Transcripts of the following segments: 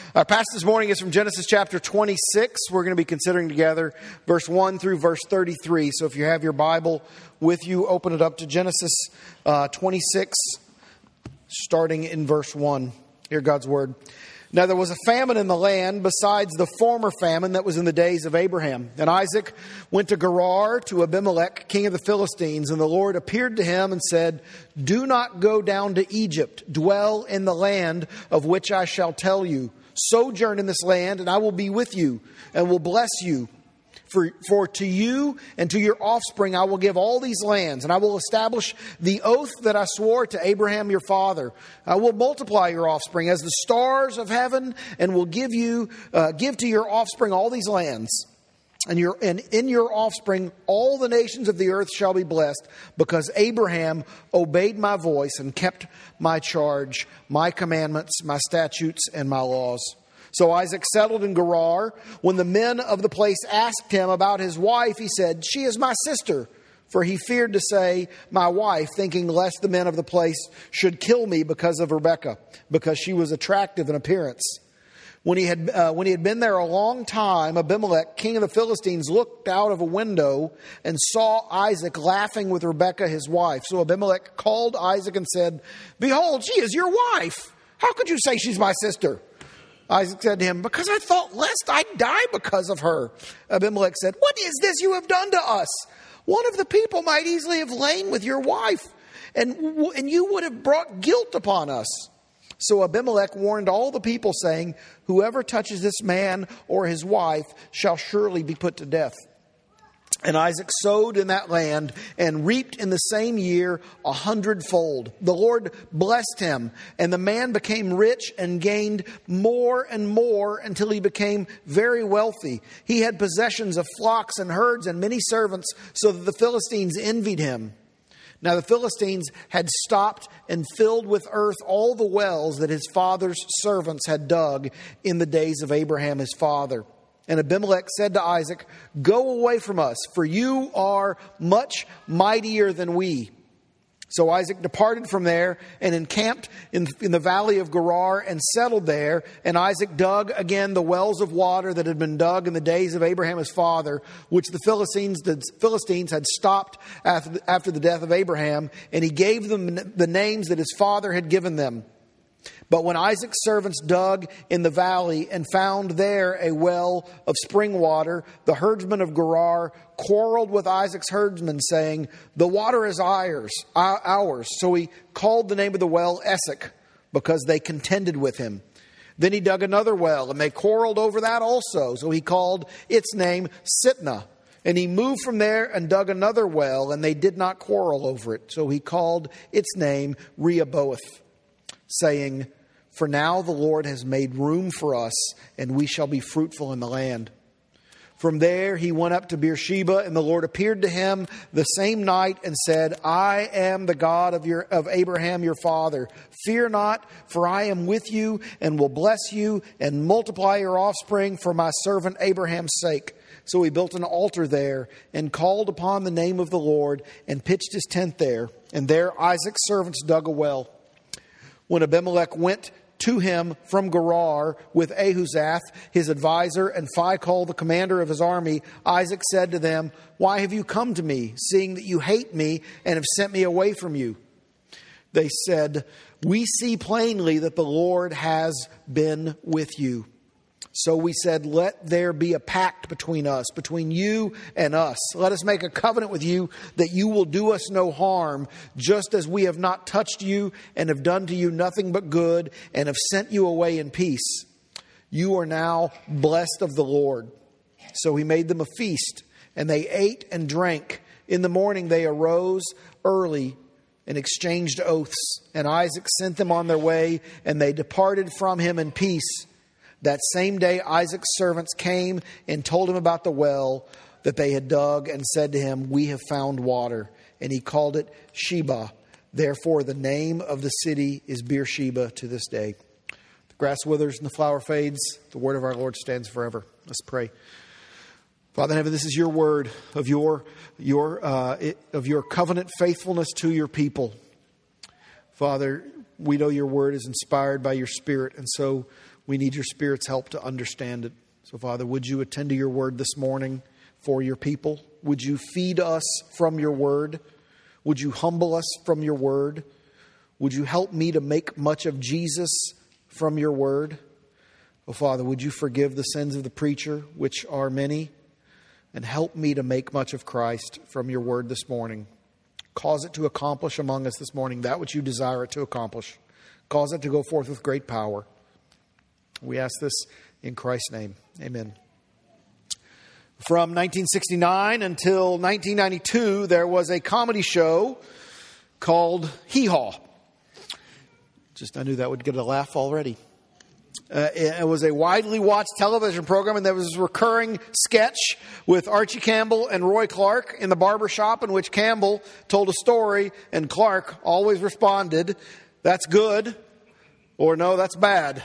Our passage this morning is from Genesis chapter 26. We're going to be considering together verse 1 through verse 33. So if you have your Bible with you, open it up to Genesis 26, starting in verse 1. Hear God's word. Now there was a famine in the land besides the former famine that was in the days of Abraham. And Isaac went to Gerar to Abimelech, king of the Philistines. And the Lord appeared to him and said, "Do not go down to Egypt. Dwell in the land of which I shall tell you. Sojourn in this land, and I will be with you and will bless you. For to you and to your offspring I will give all these lands, and I will establish the oath that I swore to Abraham your father. I will multiply your offspring as the stars of heaven, and will give to your offspring all these lands. And in your offspring all the nations of the earth shall be blessed, because Abraham obeyed my voice and kept my charge, my commandments, my statutes, and my laws." So Isaac settled in Gerar. When the men of the place asked him about his wife, he said, "She is my sister." For he feared to say, "my wife," thinking lest the men of the place should kill me because of Rebekah, because she was attractive in appearance. When he had been there a long time, Abimelech, king of the Philistines, looked out of a window and saw Isaac laughing with Rebekah, his wife. So Abimelech called Isaac and said, "Behold, she is your wife. How could you say she's my sister?" Isaac said to him, "Because I thought lest I die because of her." Abimelech said, "What is this you have done to us? One of the people might easily have lain with your wife, and you would have brought guilt upon us." So Abimelech warned all the people, saying, "Whoever touches this man or his wife shall surely be put to death." And Isaac sowed in that land and reaped in the same year 100-fold. The Lord blessed him, and the man became rich and gained more and more until he became very wealthy. He had possessions of flocks and herds and many servants, so that the Philistines envied him. Now the Philistines had stopped and filled with earth all the wells that his father's servants had dug in the days of Abraham his father. And Abimelech said to Isaac, "Go away from us, for you are much mightier than we." So Isaac departed from there and encamped in the valley of Gerar and settled there. And Isaac dug again the wells of water that had been dug in the days of Abraham his father, which the Philistines had stopped after the death of Abraham. And he gave them the names that his father had given them. But when Isaac's servants dug in the valley and found there a well of spring water, the herdsmen of Gerar quarreled with Isaac's herdsmen, saying, "The water is ours." So he called the name of the well Esek, because they contended with him. Then he dug another well, and they quarreled over that also. So he called its name Sitnah. And he moved from there and dug another well, and they did not quarrel over it. So he called its name Rehoboth, saying, "For now the Lord has made room for us, and we shall be fruitful in the land." From there he went up to Beersheba, and the Lord appeared to him the same night and said, "I am the God of Abraham your father. Fear not, for I am with you and will bless you and multiply your offspring for my servant Abraham's sake." So he built an altar there and called upon the name of the Lord and pitched his tent there. And there Isaac's servants dug a well. When Abimelech went to him from Gerar with Ahuzath, his advisor, and Phicol, the commander of his army, Isaac said to them, "Why have you come to me, seeing that you hate me and have sent me away from you?" They said, "We see plainly that the Lord has been with you." So we said, "Let there be a pact between us, between you and us. Let us make a covenant with you that you will do us no harm, just as we have not touched you and have done to you nothing but good and have sent you away in peace. You are now blessed of the Lord." So he made them a feast, and they ate and drank. In the morning they arose early and exchanged oaths. And Isaac sent them on their way, and they departed from him in peace. That same day Isaac's servants came and told him about the well that they had dug, and said to him, "We have found water." And he called it Sheba. Therefore the name of the city is Beersheba to this day. The grass withers and the flower fades. The word of our Lord stands forever. Let's pray. Father in heaven, this is your word of your covenant faithfulness to your people. Father, we know your word is inspired by your Spirit, and so We need your Spirit's help to understand it. So, Father, would you attend to your word this morning for your people? Would you feed us from your word? Would you humble us from your word? Would you help me to make much of Jesus from your word? Oh, Father, would you forgive the sins of the preacher, which are many, and help me to make much of Christ from your word this morning. Cause it to accomplish among us this morning that which you desire it to accomplish. Cause it to go forth with great power. We ask this in Christ's name. Amen. From 1969 until 1992, there was a comedy show called Hee Haw. I knew that would get a laugh already. It was a widely watched television program, and there was a recurring sketch with Archie Campbell and Roy Clark in the barber shop, in which Campbell told a story and Clark always responded, "That's good," or "No, that's bad."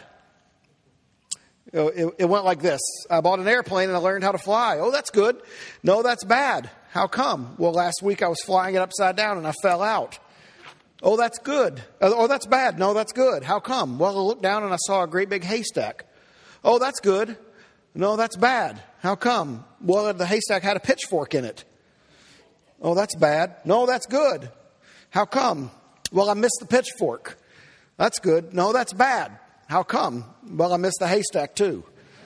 It went like this. "I bought an airplane and I learned how to fly." "Oh, that's good." "No, that's bad." "How come?" "Well, last week I was flying it upside down and I fell out." "Oh, that's good." "Oh, that's bad." "No, that's good." "How come?" "Well, I looked down and I saw a great big haystack." "Oh, that's good." "No, that's bad." "How come?" "Well, the haystack had a pitchfork in it." "Oh, that's bad." "No, that's good." "How come?" "Well, I missed the pitchfork." "That's good." "No, that's bad." "How come?" "Well, I missed the haystack too."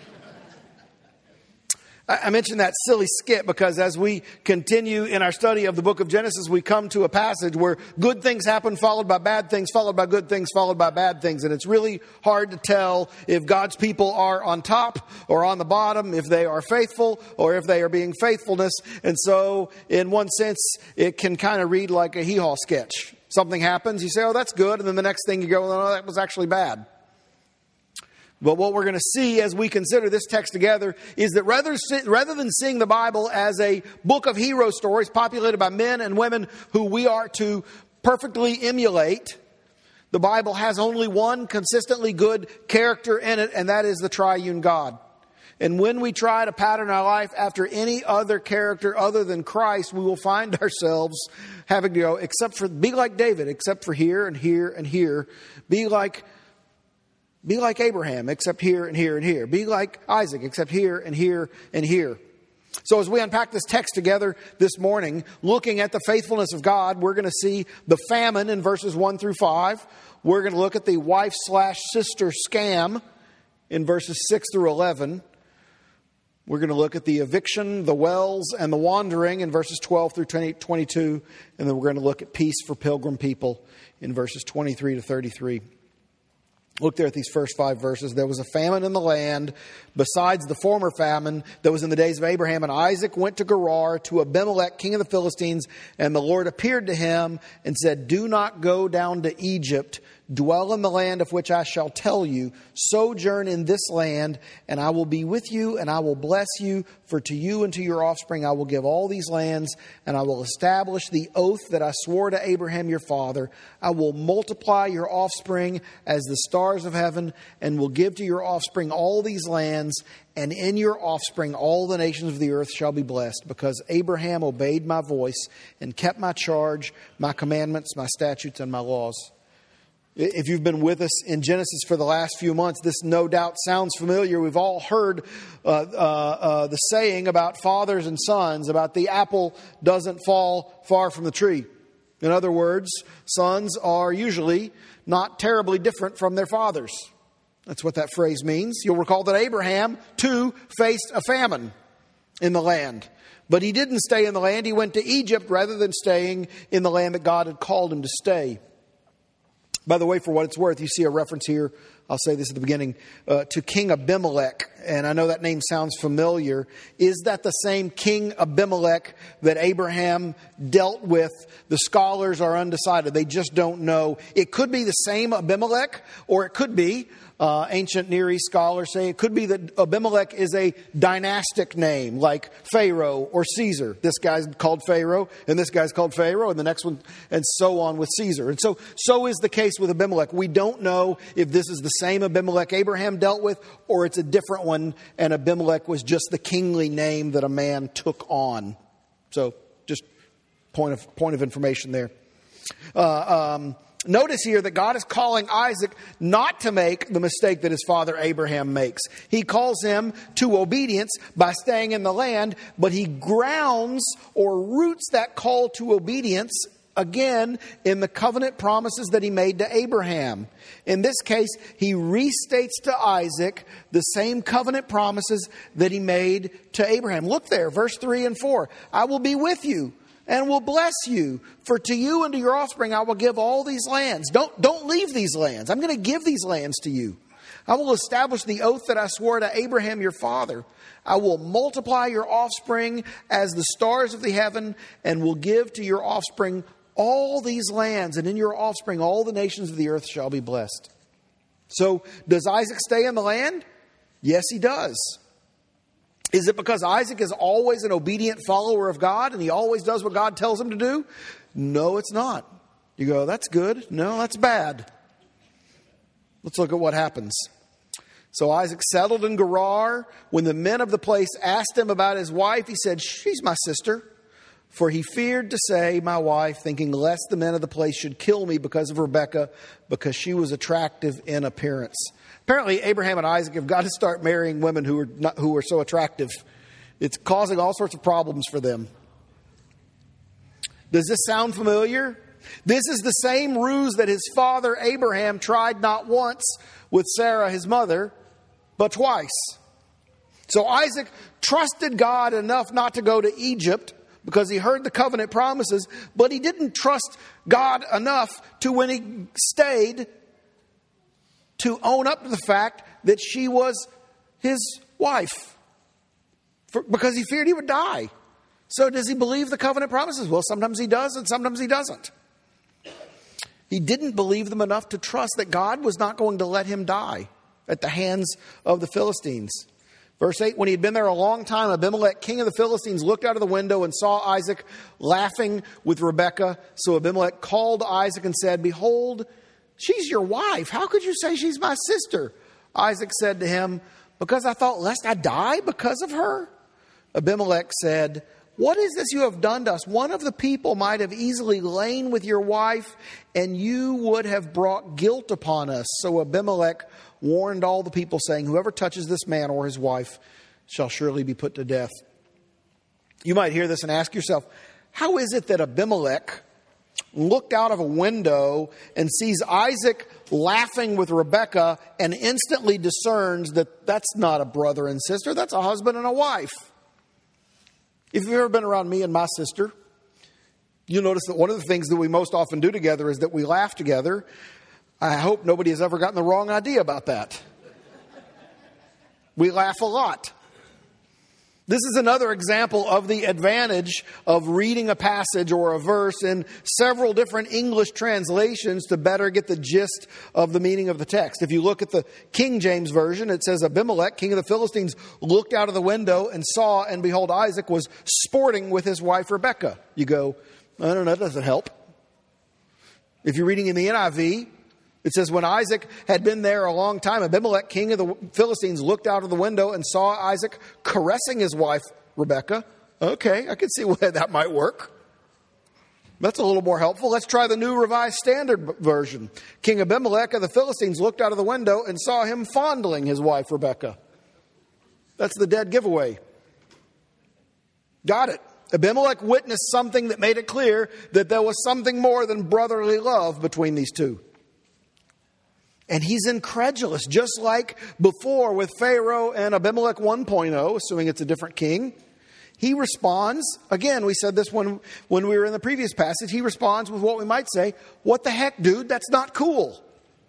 I mentioned that silly skit because as we continue in our study of the book of Genesis, we come to a passage where good things happen followed by bad things, followed by good things, followed by bad things. And it's really hard to tell if God's people are on top or on the bottom, if they are faithful or if they are being faithfulness. And so in one sense, it can kind of read like a Hee Haw sketch. Something happens, you say, "Oh, that's good." And then the next thing you go, "Oh, that was actually bad." But what we're going to see as we consider this text together is that rather than seeing the Bible as a book of hero stories populated by men and women who we are to perfectly emulate, the Bible has only one consistently good character in it, and that is the triune God. And when we try to pattern our life after any other character other than Christ, we will find ourselves having to go, be like David, except for here and here and here. Be like Abraham, except here and here and here. Be like Isaac, except here and here and here. So as we unpack this text together this morning, looking at the faithfulness of God, we're going to see the famine in verses 1 through 5. We're going to look at the wife/sister scam in verses 6 through 11. We're going to look at the eviction, the wells, and the wandering in verses 12 through 22. And then we're going to look at peace for pilgrim people in verses 23 to 33. Look there at these first 5 verses. There was a famine in the land besides the former famine that was in the days of Abraham. And Isaac went to Gerar to Abimelech, king of the Philistines. And the Lord appeared to him and said, "Do not go down to Egypt. Dwell in the land of which I shall tell you. Sojourn in this land, and I will be with you, and I will bless you. For to you and to your offspring I will give all these lands, and I will establish the oath that I swore to Abraham your father. I will multiply your offspring as the stars of heaven, and will give to your offspring all these lands, and in your offspring all the nations of the earth shall be blessed, because Abraham obeyed my voice and kept my charge, my commandments, my statutes, and my laws." If you've been with us in Genesis for the last few months, this no doubt sounds familiar. We've all heard the saying about fathers and sons, about the apple doesn't fall far from the tree. In other words, sons are usually not terribly different from their fathers. That's what that phrase means. You'll recall that Abraham, too, faced a famine in the land. But he didn't stay in the land. He went to Egypt rather than staying in the land that God had called him to stay. By the way, for what it's worth, you see a reference here, I'll say this at the beginning, to King Abimelech. And I know that name sounds familiar. Is that the same King Abimelech that Abraham dealt with? The scholars are undecided. They just don't know. It could be the same Abimelech, or it could be, ancient Near East scholars say, it could be that Abimelech is a dynastic name, like Pharaoh or Caesar. This guy's called Pharaoh, and this guy's called Pharaoh, and the next one, and so on with Caesar. And so is the case with Abimelech. We don't know if this is the same Abimelech Abraham dealt with, or it's a different one, and Abimelech was just the kingly name that a man took on. So just point of information there. Notice here that God is calling Isaac not to make the mistake that his father Abraham makes. He calls him to obedience by staying in the land, but he grounds or roots that call to obedience again in the covenant promises that he made to Abraham. In this case, he restates to Isaac the same covenant promises that he made to Abraham. Look there, verse 3 and 4. I will be with you and will bless you. For to you and to your offspring I will give all these lands. Don't leave these lands. I'm going to give these lands to you. I will establish the oath that I swore to Abraham your father. I will multiply your offspring as the stars of the heaven, and will give to your offspring all these lands, and in your offspring all the nations of the earth shall be blessed. So does Isaac stay in the land? Yes, he does. Is it because Isaac is always an obedient follower of God and he always does what God tells him to do? No, it's not. You go, that's good. No, that's bad. Let's look at what happens. So Isaac settled in Gerar. When the men of the place asked him about his wife, he said, she's my sister. For he feared to say, my wife, thinking lest the men of the place should kill me because of Rebekah, because she was attractive in appearance. Apparently, Abraham and Isaac have got to start marrying women who are so attractive. It's causing all sorts of problems for them. Does this sound familiar? This is the same ruse that his father Abraham tried not once with Sarah, his mother, but twice. So Isaac trusted God enough not to go to Egypt because he heard the covenant promises, but he didn't trust God enough to, when he stayed, to own up to the fact that she was his wife, because he feared he would die. So does he believe the covenant promises? Well, sometimes he does and sometimes he doesn't. He didn't believe them enough to trust that God was not going to let him die at the hands of the Philistines. Verse 8, when he had been there a long time, Abimelech, king of the Philistines, looked out of the window and saw Isaac laughing with Rebekah. So Abimelech called Isaac and said, behold, she's your wife. How could you say she's my sister? Isaac said to him, because I thought lest I die because of her. Abimelech said, what is this you have done to us? One of the people might have easily lain with your wife, and you would have brought guilt upon us. So Abimelech warned all the people, saying, whoever touches this man or his wife shall surely be put to death. You might hear this and ask yourself, how is it that Abimelech looked out of a window and sees Isaac laughing with Rebekah and instantly discerns that that's not a brother and sister, that's a husband and a wife? If you've ever been around me and my sister, you'll notice that one of the things that we most often do together is that we laugh together. I hope nobody has ever gotten the wrong idea about that. We laugh a lot. This is another example of the advantage of reading a passage or a verse in several different English translations to better get the gist of the meaning of the text. If you look at the King James Version, it says Abimelech, king of the Philistines, looked out of the window and saw, and behold, Isaac was sporting with his wife Rebekah. You go, I don't know, that doesn't help. If you're reading in the NIV, it says, when Isaac had been there a long time, Abimelech, king of the Philistines, looked out of the window and saw Isaac caressing his wife, Rebekah. Okay, I can see why that might work. That's a little more helpful. Let's try the New Revised Standard Version. King Abimelech of the Philistines looked out of the window and saw him fondling his wife, Rebekah. That's the dead giveaway. Got it. Abimelech witnessed something that made it clear that there was something more than brotherly love between these two. And he's incredulous, just like before with Pharaoh and Abimelech 1.0, assuming it's a different king. He responds, again, we said this when we were in the previous passage, he responds with what we might say, what the heck, dude, that's not cool.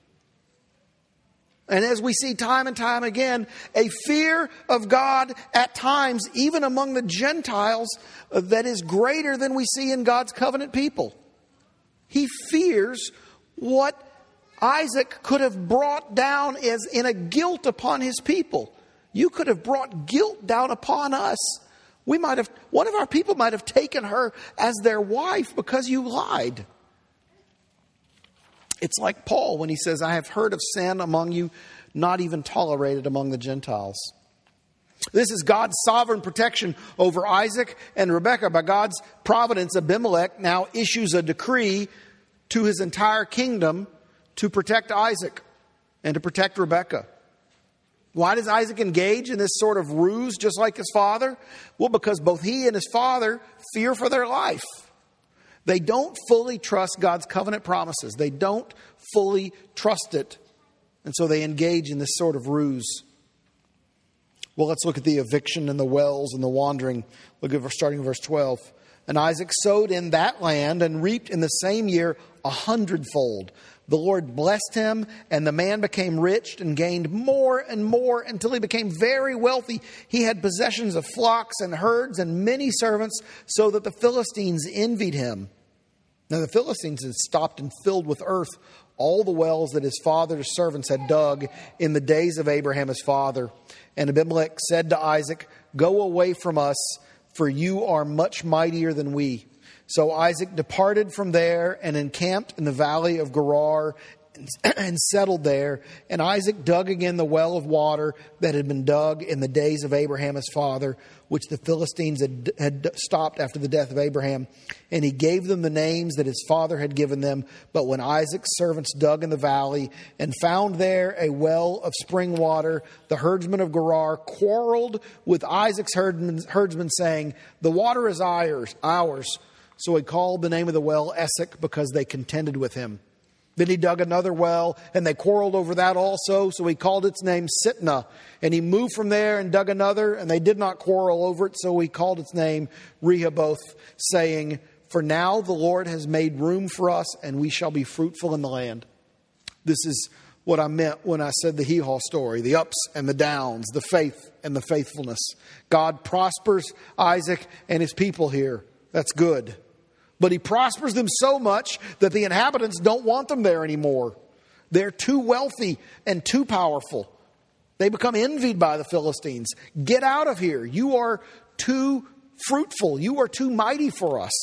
And as we see time and time again, a fear of God at times, even among the Gentiles, that is greater than we see in God's covenant people. He fears what Isaac could have brought down as in a guilt upon his people. You could have brought guilt down upon us. One of our people might have taken her as their wife because you lied. It's like Paul when he says, I have heard of sin among you, not even tolerated among the Gentiles. This is God's sovereign protection over Isaac and Rebekah. By God's providence, Abimelech now issues a decree to his entire kingdom to protect Isaac and to protect Rebekah. Why does Isaac engage in this sort of ruse just like his father? Well, because both he and his father fear for their life. They don't fully trust God's covenant promises. They don't fully trust it. And so they engage in this sort of ruse. Well, let's look at the eviction and the wells and the wandering. Look at starting in verse 12. And Isaac sowed in that land and reaped in the same year 100-fold. The Lord blessed him, and the man became rich and gained more and more until he became very wealthy. He had possessions of flocks and herds and many servants, so that the Philistines envied him. Now the Philistines had stopped and filled with earth all the wells that his father's servants had dug in the days of Abraham his father. And Abimelech said to Isaac, "Go away from us, for you are much mightier than we." So Isaac departed from there and encamped in the valley of Gerar and settled there. And Isaac dug again the well of water that had been dug in the days of Abraham his father, which the Philistines had stopped after the death of Abraham. And he gave them the names that his father had given them. But when Isaac's servants dug in the valley and found there a well of spring water, the herdsmen of Gerar quarreled with Isaac's herdsmen, saying, "The water is ours." So he called the name of the well Esek, because they contended with him. Then he dug another well, and they quarreled over that also. So he called its name Sitnah. And he moved from there and dug another, and they did not quarrel over it. So he called its name Rehoboth, saying, "For now the Lord has made room for us, and we shall be fruitful in the land." This is what I meant when I said the hee-haw story, the ups and the downs, the faith and the faithfulness. God prospers Isaac and his people here. That's good. But he prospers them so much that the inhabitants don't want them there anymore. They're too wealthy and too powerful. They become envied by the Philistines. Get out of here. You are too fruitful. You are too mighty for us.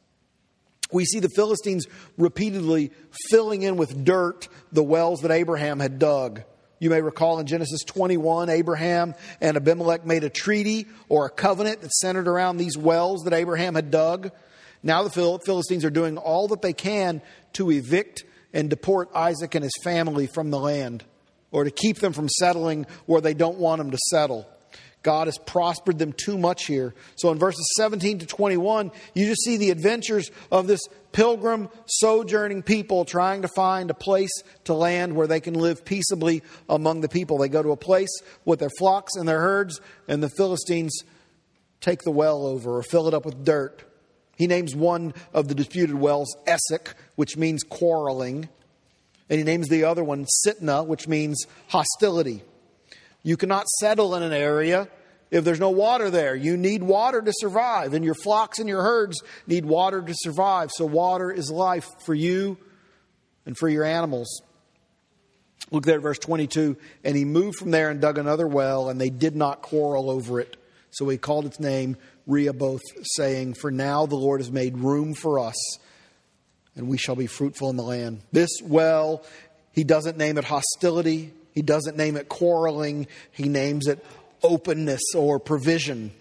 We see the Philistines repeatedly filling in with dirt the wells that Abraham had dug. You may recall in Genesis 21, Abraham and Abimelech made a treaty or a covenant that centered around these wells that Abraham had dug. Now the Philistines are doing all that they can to evict and deport Isaac and his family from the land, or to keep them from settling where they don't want them to settle. God has prospered them too much here. So in verses 17 to 21, you just see the adventures of this pilgrim, sojourning people trying to find a place to land where they can live peaceably among the people. They go to a place with their flocks and their herds, and the Philistines take the well over or fill it up with dirt. He names one of the disputed wells Esek, which means quarreling. And he names the other one Sitnah, which means hostility. You cannot settle in an area if there's no water there. You need water to survive. And your flocks and your herds need water to survive. So water is life for you and for your animals. Look there at verse 22. And he moved from there and dug another well, and they did not quarrel over it. So he called its name Rehoboth, saying, "For now the Lord has made room for us, and we shall be fruitful in the land." This well, he doesn't name it hostility. He doesn't name it quarreling. He names it openness or provision.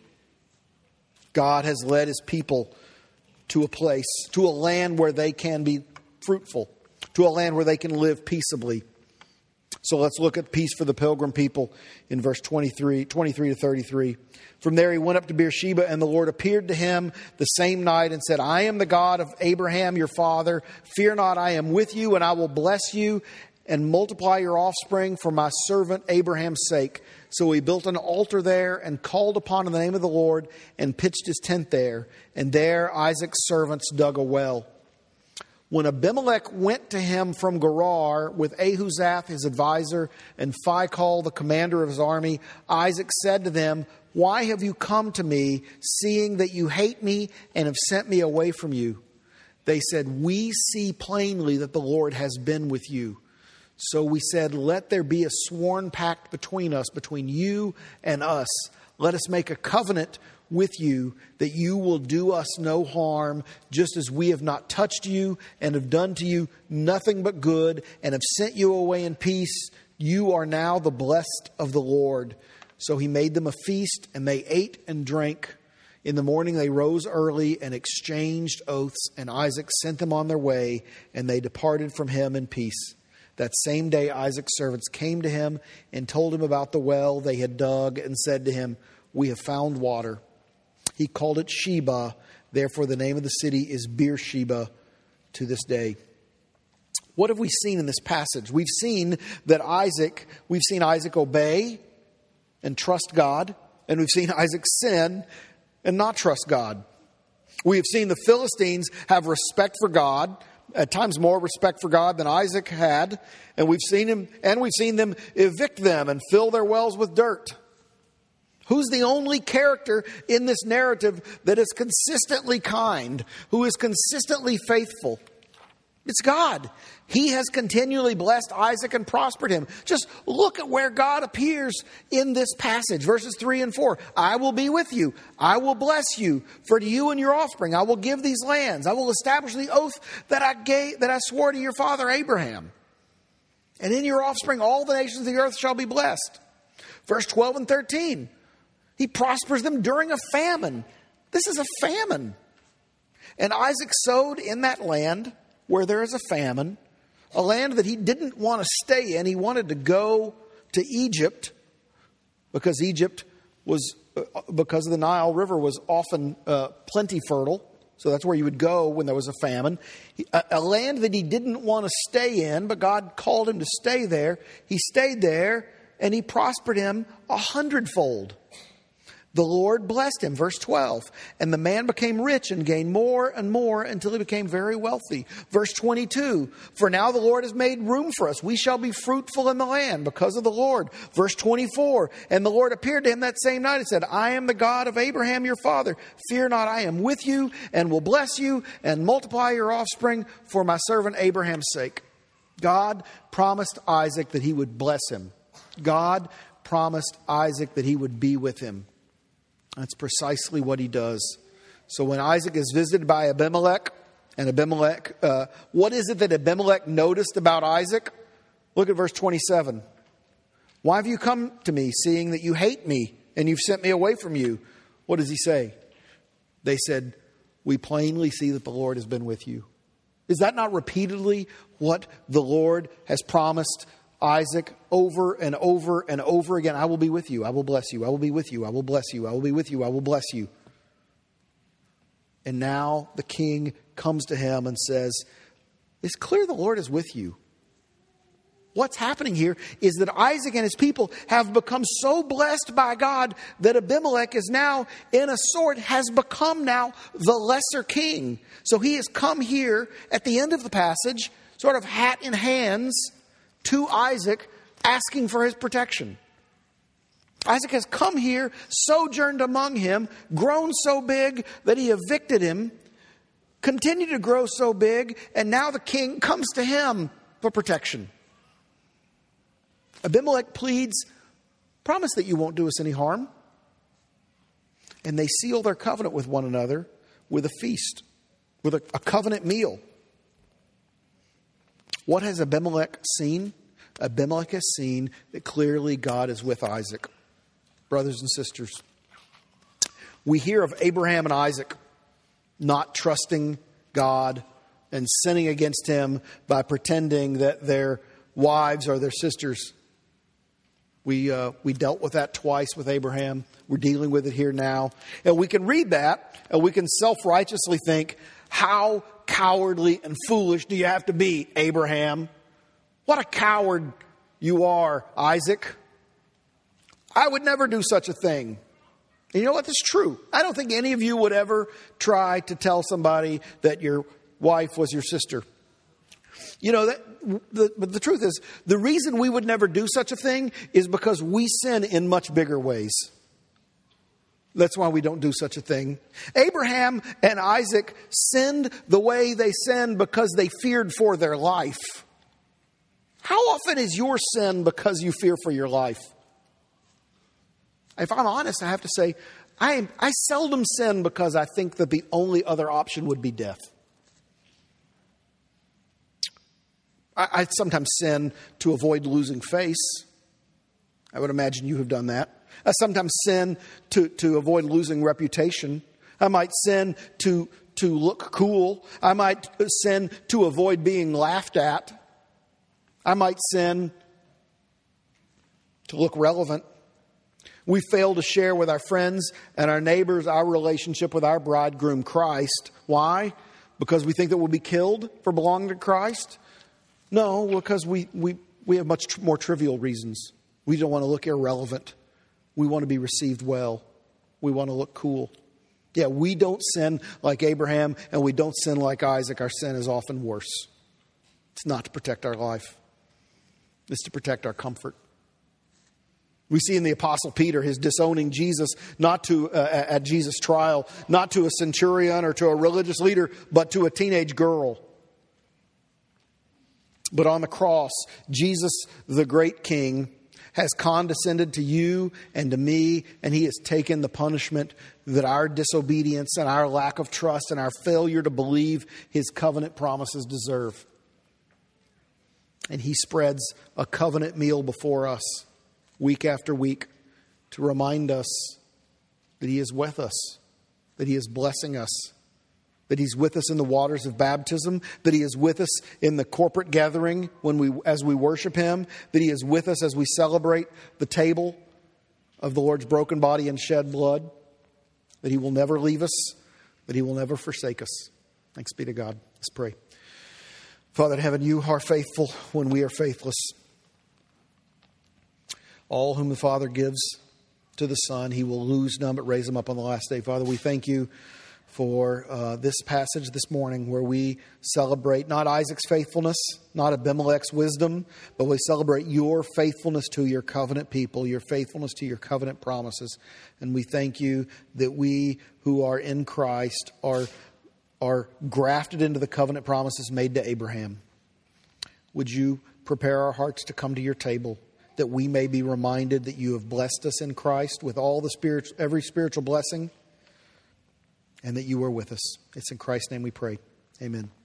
God has led his people to a place, to a land where they can be fruitful, to a land where they can live peaceably. So let's look at peace for the pilgrim people in verse 23 to 33. From there he went up to Beersheba, and the Lord appeared to him the same night and said, "I am the God of Abraham your father. Fear not, I am with you, and I will bless you and multiply your offspring for my servant Abraham's sake." So he built an altar there and called upon the name of the Lord and pitched his tent there. And there Isaac's servants dug a well. When Abimelech went to him from Gerar with Ahuzath his advisor and Phicol the commander of his army, Isaac said to them, "Why have you come to me, seeing that you hate me and have sent me away from you?" They said, "We see plainly that the Lord has been with you." So we said, "Let there be a sworn pact between us, between you and us. Let us make a covenant with you that you will do us no harm, just as we have not touched you and have done to you nothing but good and have sent you away in peace. You are now the blessed of the Lord." So he made them a feast, and they ate and drank. In the morning they rose early and exchanged oaths, and Isaac sent them on their way, and they departed from him in peace. That same day Isaac's servants came to him and told him about the well they had dug, and said to him, "We have found water." He called it Sheba, therefore the name of the city is Beersheba to this day. What have we seen in this passage? We've seen Isaac obey and trust God, and we've seen Isaac sin and not trust God. We have seen the Philistines have respect for God, at times more respect for God than Isaac had, and we've seen them evict them and fill their wells with dirt. Who's the only character in this narrative that is consistently kind, who is consistently faithful? It's God. He has continually blessed Isaac and prospered him. Just look at where God appears in this passage. Verses 3 and 4. I will be with you. I will bless you. For to you and your offspring I will give these lands. I will establish the oath that I swore to your father Abraham. And in your offspring all the nations of the earth shall be blessed. Verse 12 and 13. He prospers them during a famine. This is a famine. And Isaac sowed in that land where there is a famine, a land that he didn't want to stay in. He wanted to go to Egypt because because of the Nile River was often plenty fertile. So that's where you would go when there was a famine. A land that he didn't want to stay in, but God called him to stay there. He stayed there and he prospered him 100-fold. The Lord blessed him, verse 12. And the man became rich and gained more and more until he became very wealthy. Verse 22. For now the Lord has made room for us. We shall be fruitful in the land because of the Lord. Verse 24. And the Lord appeared to him that same night and said, I am the God of Abraham your father. Fear not, I am with you and will bless you and multiply your offspring for my servant Abraham's sake. God promised Isaac that he would bless him. God promised Isaac that he would be with him. That's precisely what he does. So when Isaac is visited by Abimelech, and what is it that Abimelech noticed about Isaac? Look at verse 27. Why have you come to me, seeing that you hate me, and you've sent me away from you? What does he say? They said, we plainly see that the Lord has been with you. Is that not repeatedly what the Lord has promised Isaac over and over and over again? I will be with you. I will bless you. I will be with you. I will bless you. I will be with you. I will bless you. And now the king comes to him and says, it's clear the Lord is with you. What's happening here is that Isaac and his people have become so blessed by God that Abimelech is now, in a sort, has become now the lesser king. So he has come here at the end of the passage, sort of hat in hands, to Isaac, asking for his protection. Isaac has come here, sojourned among him, grown so big that he evicted him, continued to grow so big, and now the king comes to him for protection. Abimelech pleads, promise that you won't do us any harm. And they seal their covenant with one another with a feast, with a covenant meal. What has Abimelech seen? Abimelech has seen that clearly God is with Isaac. Brothers and sisters, we hear of Abraham and Isaac not trusting God and sinning against him by pretending that their wives are their sisters. We dealt with that twice with Abraham. We're dealing with it here now. And we can read that and we can self-righteously think, how cowardly and foolish do you have to be, Abraham? What a coward you are, Isaac. I would never do such a thing. And you know what? That's true. I don't think any of you would ever try to tell somebody that your wife was your sister. You know, but the truth is, the reason we would never do such a thing is because we sin in much bigger ways. That's why we don't do such a thing. Abraham and Isaac sinned the way they sinned because they feared for their life. How often is your sin because you fear for your life? If I'm honest, I have to say, I seldom sin because I think that the only other option would be death. I sometimes sin to avoid losing face. I would imagine you have done that. I sometimes sin to avoid losing reputation. I might sin to look cool. I might sin to avoid being laughed at. I might sin to look relevant. We fail to share with our friends and our neighbors our relationship with our bridegroom, Christ. Why? Because we think that we'll be killed for belonging to Christ? No, because we have much more trivial reasons. We don't want to look irrelevant. We want to be received well. We want to look cool. Yeah, we don't sin like Abraham, and we don't sin like Isaac. Our sin is often worse. It's not to protect our life. It's to protect our comfort. We see in the Apostle Peter his disowning Jesus, not to at Jesus' trial, not to a centurion or to a religious leader, but to a teenage girl. But on the cross, Jesus, the great King, has condescended to you and to me, and he has taken the punishment that our disobedience and our lack of trust and our failure to believe his covenant promises deserve. And he spreads a covenant meal before us week after week to remind us that he is with us, that he is blessing us, that he's with us in the waters of baptism, that he is with us in the corporate gathering as we worship him, that he is with us as we celebrate the table of the Lord's broken body and shed blood, that he will never leave us, that he will never forsake us. Thanks be to God. Let's pray. Father in heaven, you are faithful when we are faithless. All whom the Father gives to the Son, he will lose none but raise them up on the last day. Father, we thank you for this passage this morning where we celebrate not Isaac's faithfulness, not Abimelech's wisdom, but we celebrate your faithfulness to your covenant people, your faithfulness to your covenant promises. And we thank you that we who are in Christ are grafted into the covenant promises made to Abraham. Would you prepare our hearts to come to your table, that we may be reminded that you have blessed us in Christ with all the every spiritual blessing, and that you are with us. It's in Christ's name we pray. Amen.